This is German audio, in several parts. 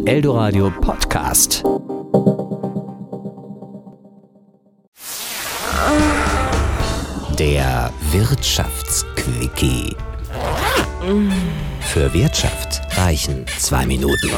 Eldoradio Podcast. Der Wirtschaftsquickie. Für Wirtschaft reichen 2 Minuten.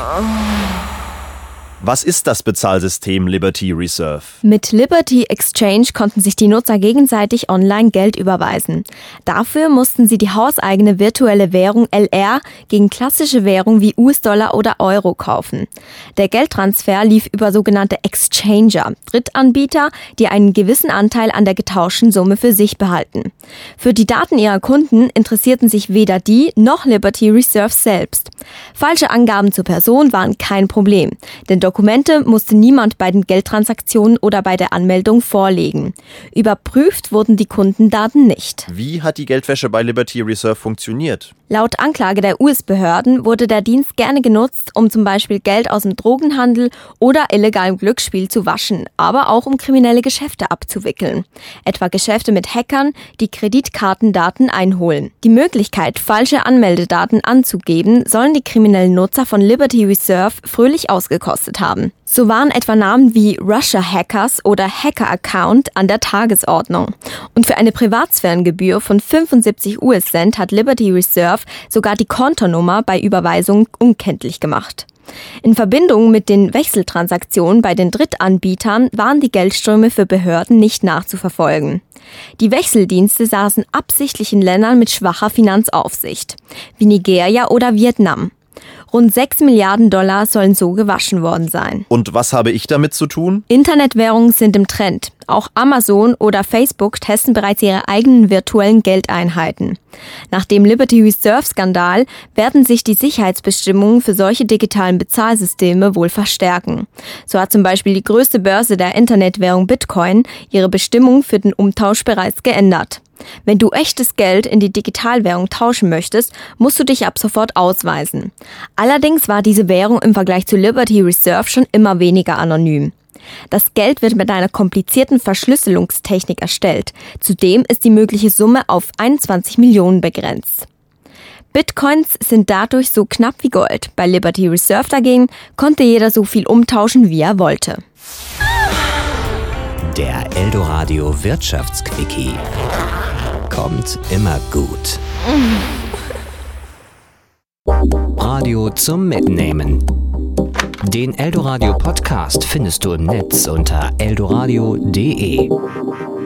Was ist das Bezahlsystem Liberty Reserve? Mit Liberty Exchange konnten sich die Nutzer gegenseitig online Geld überweisen. Dafür mussten sie die hauseigene virtuelle Währung LR gegen klassische Währung wie US-Dollar oder Euro kaufen. Der Geldtransfer lief über sogenannte Exchanger, Drittanbieter, die einen gewissen Anteil an der getauschten Summe für sich behalten. Für die Daten ihrer Kunden interessierten sich weder die noch Liberty Reserve selbst. Falsche Angaben zur Person waren kein Problem, denn Dokumente musste niemand bei den Geldtransaktionen oder bei der Anmeldung vorlegen. Überprüft wurden die Kundendaten nicht. Wie hat die Geldwäsche bei Liberty Reserve funktioniert? Laut Anklage der US-Behörden wurde der Dienst gerne genutzt, um zum Beispiel Geld aus dem Drogenhandel oder illegalem Glücksspiel zu waschen, aber auch um kriminelle Geschäfte abzuwickeln. Etwa Geschäfte mit Hackern, die Kreditkartendaten einholen. Die Möglichkeit, falsche Anmeldedaten anzugeben, sollen die kriminellen Nutzer von Liberty Reserve fröhlich ausgekostet haben. So waren etwa Namen wie Russia Hackers oder Hacker Account an der Tagesordnung. Und für eine Privatsphärengebühr von 75 US-Cent hat Liberty Reserve sogar die Kontonummer bei Überweisungen unkenntlich gemacht. In Verbindung mit den Wechseltransaktionen bei den Drittanbietern waren die Geldströme für Behörden nicht nachzuverfolgen. Die Wechseldienste saßen absichtlich in Ländern mit schwacher Finanzaufsicht, wie Nigeria oder Vietnam. Rund 6 Milliarden Dollar sollen so gewaschen worden sein. Und was habe ich damit zu tun? Internetwährungen sind im Trend. Auch Amazon oder Facebook testen bereits ihre eigenen virtuellen Geldeinheiten. Nach dem Liberty Reserve-Skandal werden sich die Sicherheitsbestimmungen für solche digitalen Bezahlsysteme wohl verstärken. So hat zum Beispiel die größte Börse der Internetwährung Bitcoin ihre Bestimmungen für den Umtausch bereits geändert. Wenn du echtes Geld in die Digitalwährung tauschen möchtest, musst du dich ab sofort ausweisen. Allerdings war diese Währung im Vergleich zu Liberty Reserve schon immer weniger anonym. Das Geld wird mit einer komplizierten Verschlüsselungstechnik erstellt. Zudem ist die mögliche Summe auf 21 Millionen begrenzt. Bitcoins sind dadurch so knapp wie Gold. Bei Liberty Reserve dagegen konnte jeder so viel umtauschen, wie er wollte. Der Eldoradio Wirtschaftsquickie kommt immer gut. Radio zum Mitnehmen. Den Eldoradio Podcast findest du im Netz unter eldoradio.de.